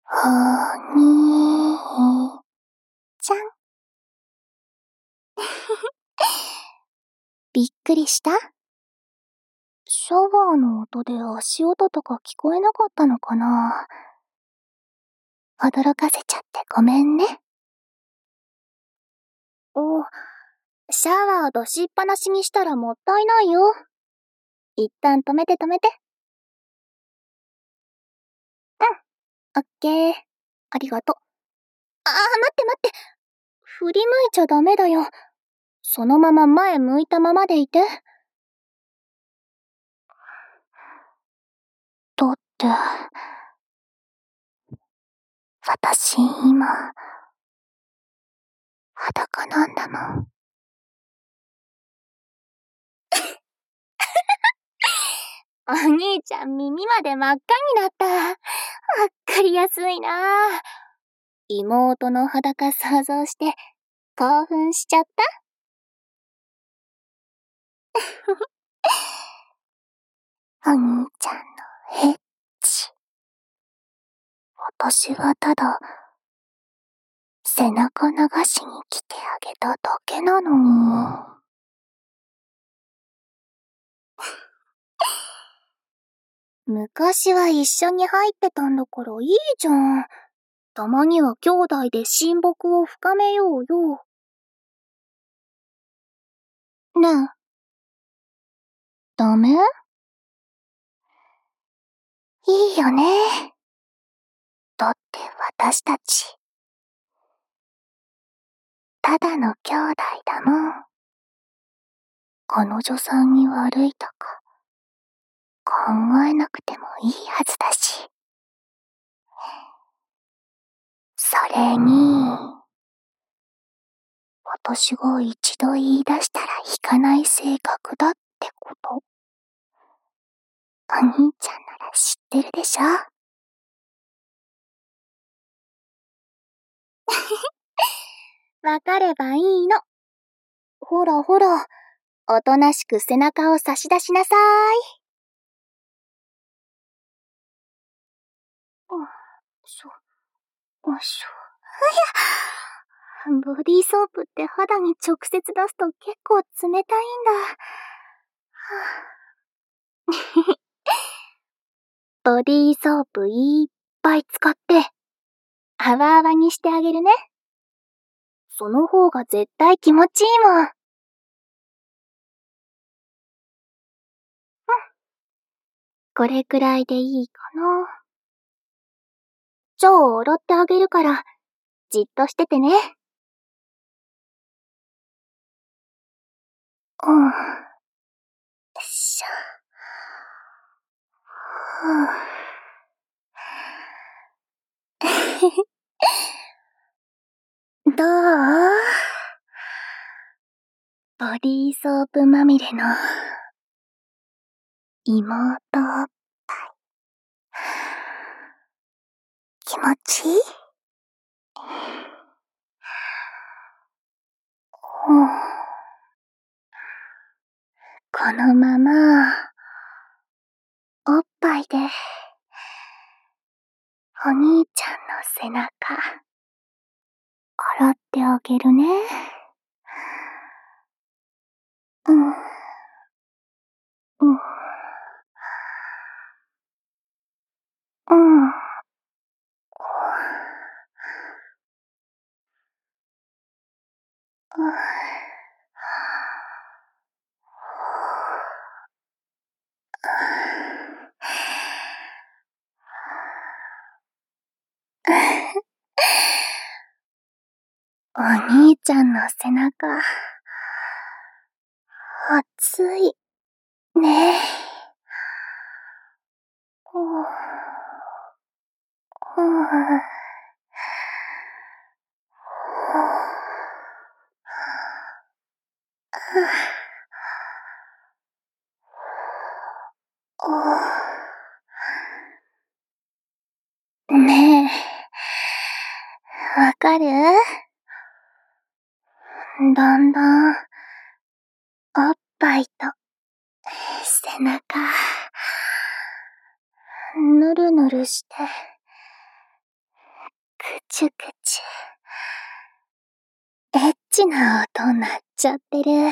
お兄ちゃん。びっくりした？シャワーの音で足音とか聞こえなかったのかな？驚かせちゃってごめんね。シャワー出しっぱなしにしたらもったいないよ。一旦止めて。オッケー。ありがと。待って。振り向いちゃダメだよ。そのまま前向いたままでいて。だって、私今、裸なんだもん。お兄ちゃん耳まで真っ赤になった。わかりやすいな。妹の裸想像して興奮しちゃった？お兄ちゃんのエッチ。私はただ、背中流しに来てあげただけなのに。昔は一緒に入ってたんだからいいじゃん。たまには兄弟で親睦を深めようよ。ねえ。ダメ？いいよね。だって私たち、ただの兄弟だもん。彼女さんに悪いとか、考えなくてもいいはずだし。それに、私が一度言い出したら引かない性格だってこと。お兄ちゃんなら知ってるでしょ？わかればいいの。ほら、おとなしく背中を差し出しなさーい。よいしょ。ボディーソープって肌に直接出すと結構冷たいんだ。ボディーソープいっぱい使って、泡々にしてあげるね。その方が絶対気持ちいいもん。これくらいでいいかな。じゃあ洗ってあげるから、じっとしててね。よいしょ。どう？ボディーソープまみれの妹おっぱい。気持ちいい？このまま、おっぱいで、お兄ちゃんの背中、洗ってあげるね。お兄ちゃんの背中、熱い、ね。ねえ、わかる？だんだん、おっぱいと、背中、ぬるぬるして、 くちゅくちゅ。エッチな音鳴っちゃってる。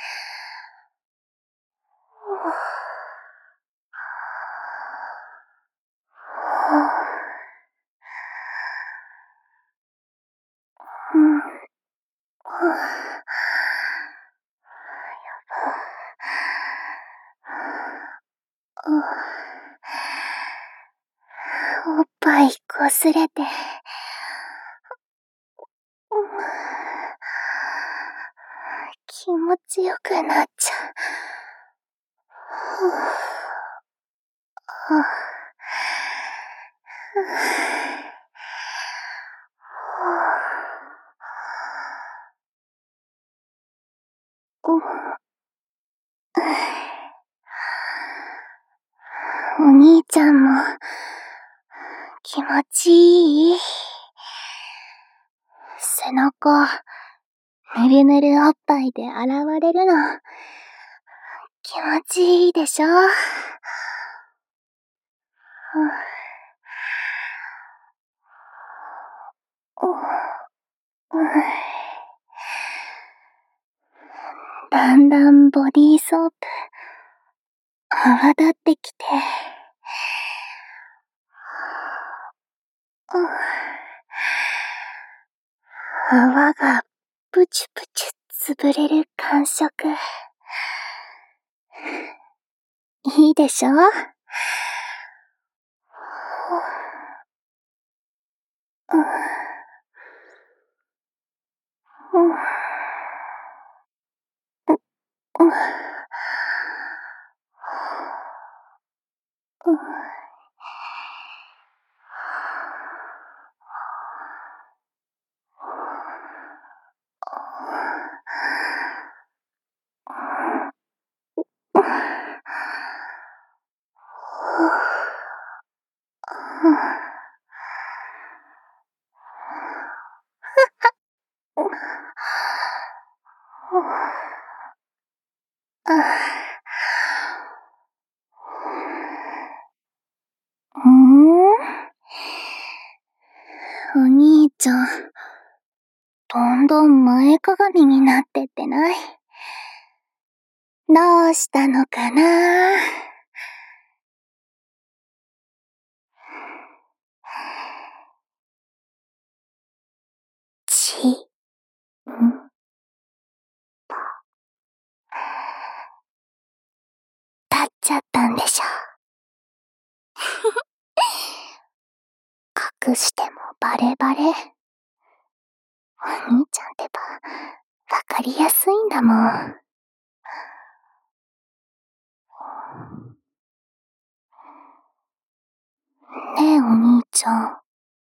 おっぱいこすれて。気持ちよくなっちゃう。お兄ちゃんも気持ちいい？背中、ぬるぬるおっぱいで洗われるの、気持ちいいでしょ？だんだんボディーソープ、泡立ってきて。泡がプチュプチュ潰れる感触。いいでしょ？お兄ちゃん、どんどん前かがみになってってない？どうしたのかな？立っちゃったんでしょ。隠してもバレバレ。お兄ちゃんってば、わかりやすいんだもん。ねえお兄ちゃん、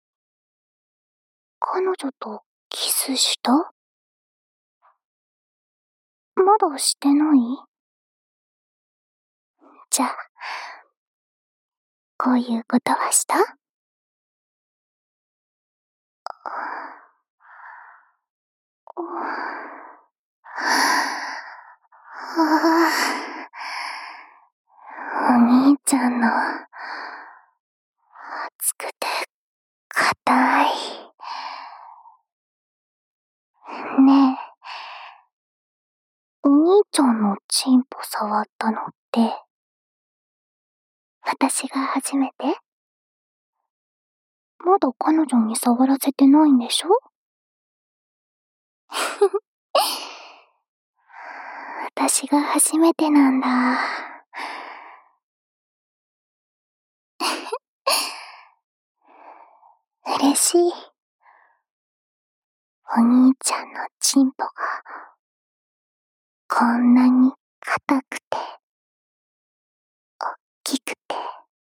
彼女とキスした？まだしてない？じゃあ、こういうことはした？お兄ちゃんの熱くて硬い。ねえ、お兄ちゃんのチンポ触ったのって、私が初めて？まだ彼女に触らせてないんでしょ？私が初めてなんだ。嬉しい。お兄ちゃんのチンポが、こんなに硬くて、おっきくて、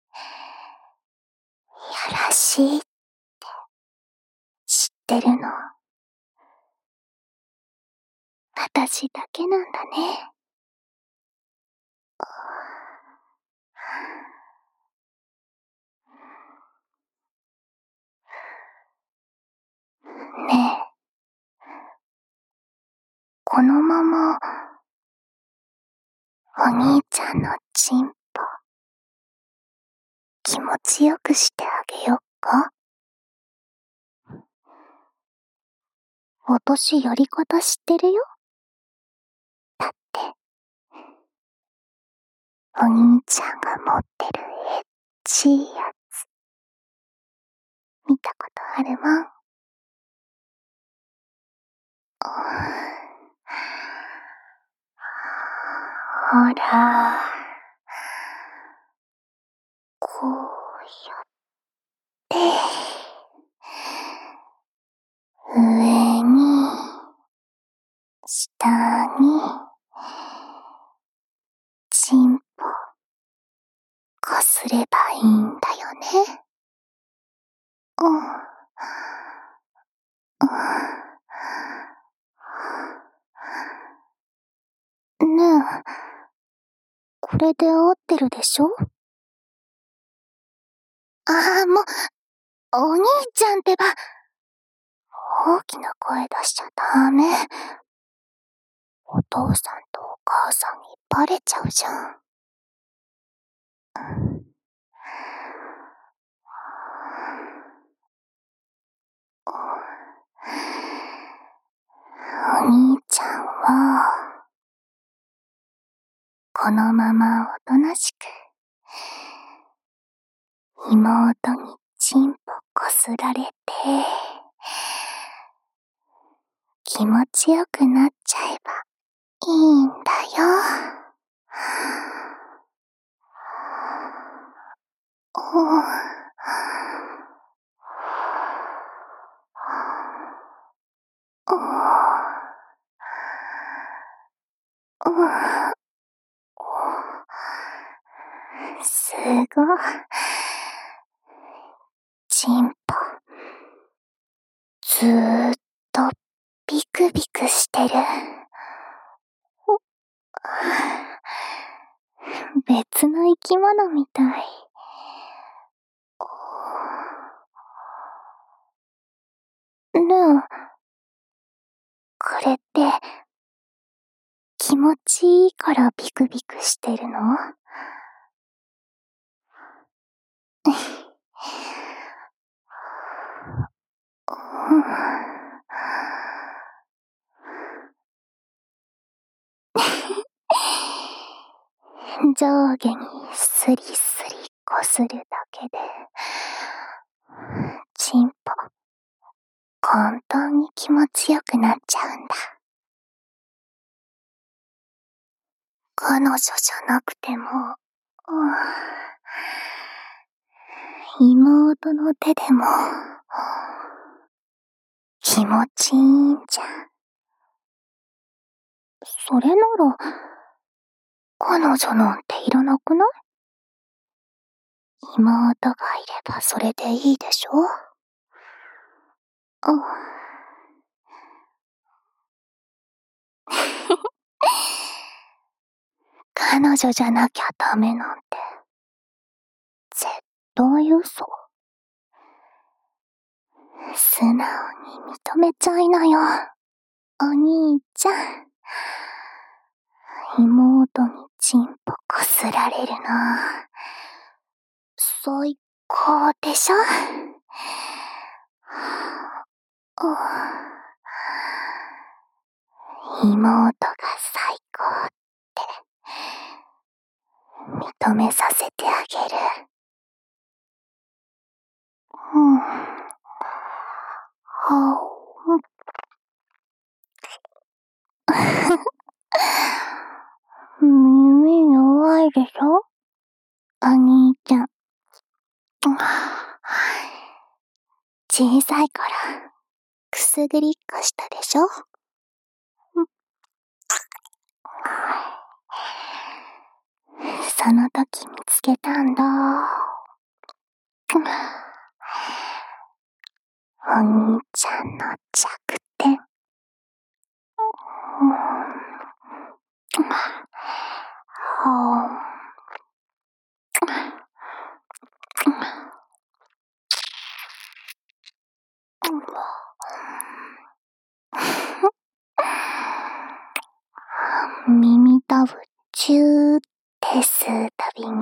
やらしいって知ってるの。私だけなんだね。ねえ、このまま、お兄ちゃんのチンポ、気持ちよくしてあげよっか？ 落としやり方知ってるよ。だって、お兄ちゃんが持ってるエッチいやつ、見たことあるもん。ほら、こうやって、上に、下に、チンポ、こすればいいんだよね。ねえ、これで合ってるでしょ？もう、お兄ちゃんってば、大きな声出しちゃダメ。お父さんとお母さんにバレちゃうじゃん。お兄ちゃんは、このままおとなしく、妹にチンポこすられて、気持ちよくなっちゃえばいいんだよ。すごい。チンポ、ずーっとビクビクしてる。別の生き物みたい。ねえ、これって気持ちいいからビクビクしてるの？上下にスリスリこするだけで、チンポ、簡単に気持ちよくなっちゃうんだ。彼女じゃなくても、妹の手でも、気持ちいいんじゃ。それなら、彼女なんていらなくない？妹がいればそれでいいでしょ？彼女じゃなきゃダメなんて、絶対嘘。素直に認めちゃいなよ、お兄ちゃん。妹にチンポこすられるの、最高でしょ？妹が最高って認めさせてあげる。耳弱いでしょ？お兄ちゃん。小さい頃、くすぐりっこしたでしょ？その時見つけたんだ。お兄ちゃんの弱点。耳たぶチューって吸うたびに、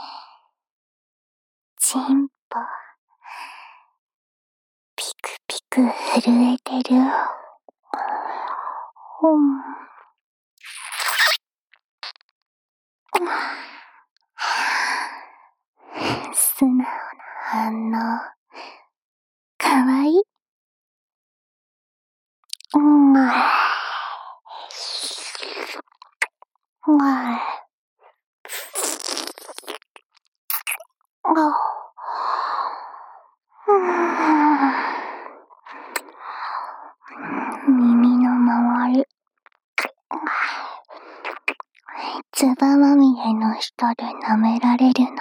チンポ、ピクピく震えてる。素直な反応。かわいい。耳の周り、つばまみれの下で舐められるの。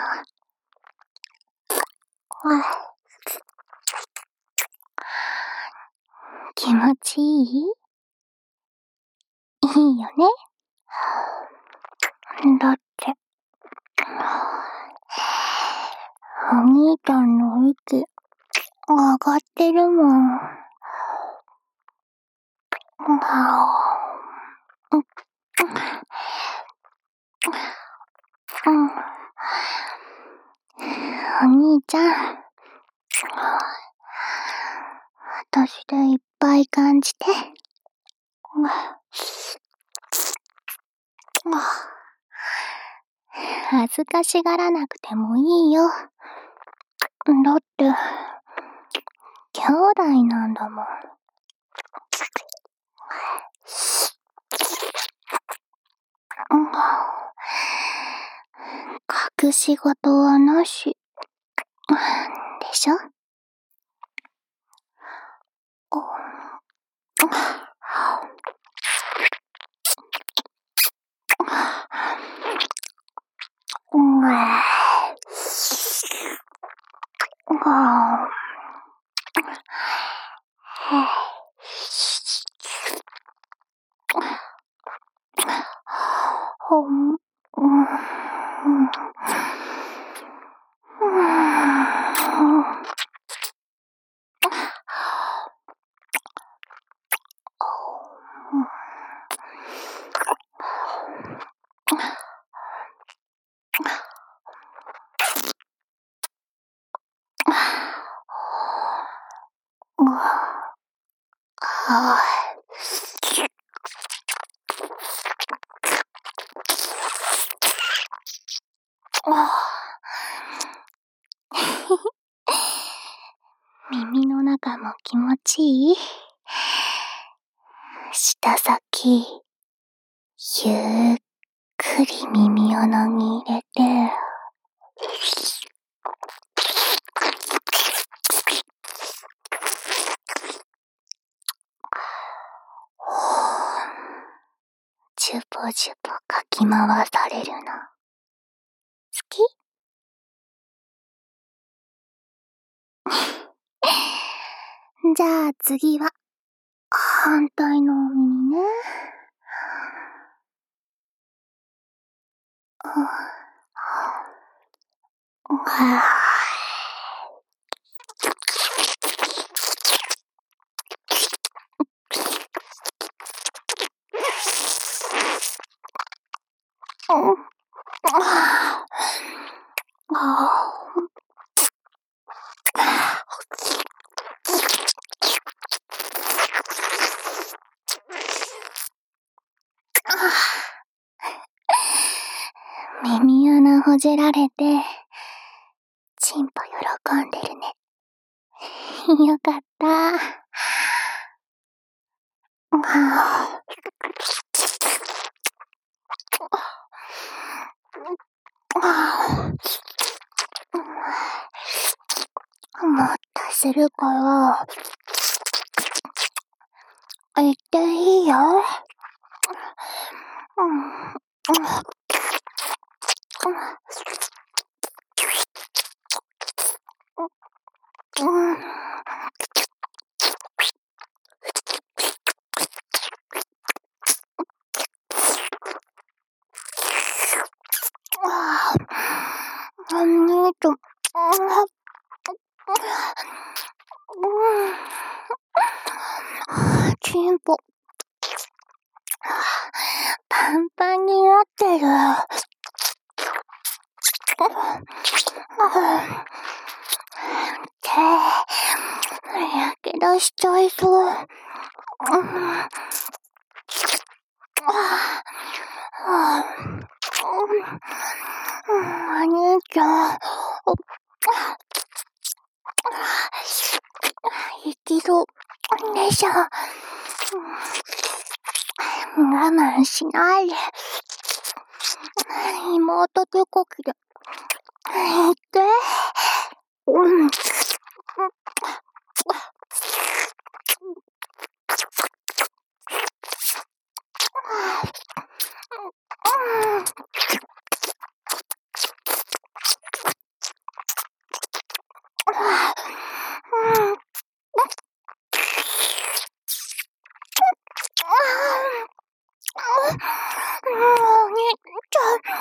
気持ちいい？いいよね。だって、お兄ちゃんの息、上がってるもん。お兄ちゃん、私でいっぱい感じて。恥ずかしがらなくてもいいよ。だって、兄弟なんだもん。隠し事はなし。でしょ？耳の中も気持ちいい？舌先、ゆっくり耳穴に入れて、ジュポジュポかき回されるの。好き？じゃあ次は、反対のお耳ね。耳穴ほじられて、チンポ喜んでるね。よかった。もっとするから、言っていいよ。チンポ、パンパンになってる。やけど出しちゃいそう。お兄ちゃん、一度でしょ。我慢しないで。妹手こきで言って。お兄ちゃん、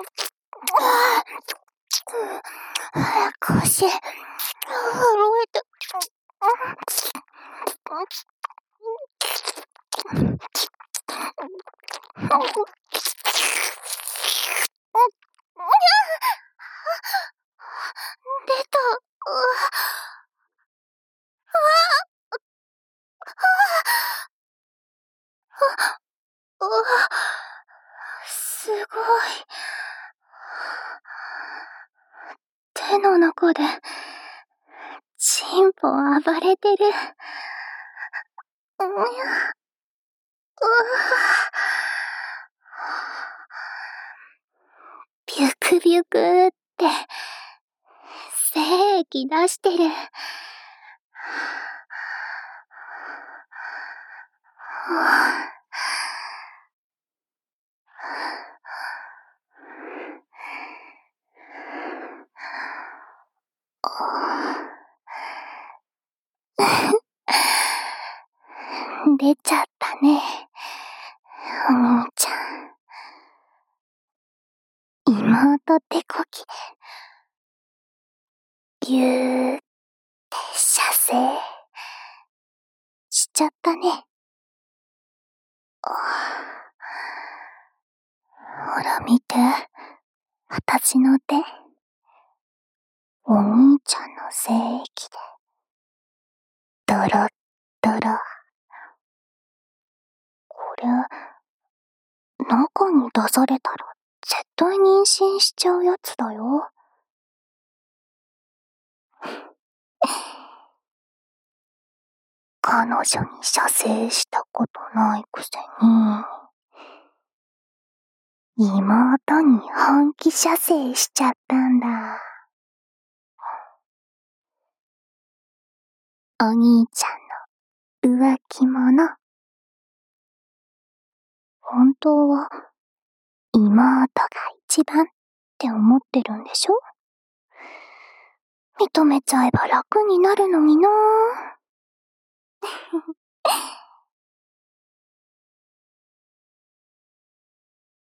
腰、震えて。出た。すごい。手の中で、チンポ暴れてる。ビュクビュクって、精液出してる。出ちゃったね、お兄ちゃん。妹手こきで、ビューって射精しちゃったね。ほら見て、私の手。お兄ちゃんの精液で、ドロッドロ。これ、中に出されたら絶対妊娠しちゃうやつだよ。彼女に射精したことないくせに、妹に本気射精しちゃったんだ。お兄ちゃんの浮気者。本当は妹が一番って思ってるんでしょ？認めちゃえば楽になるのになぁ。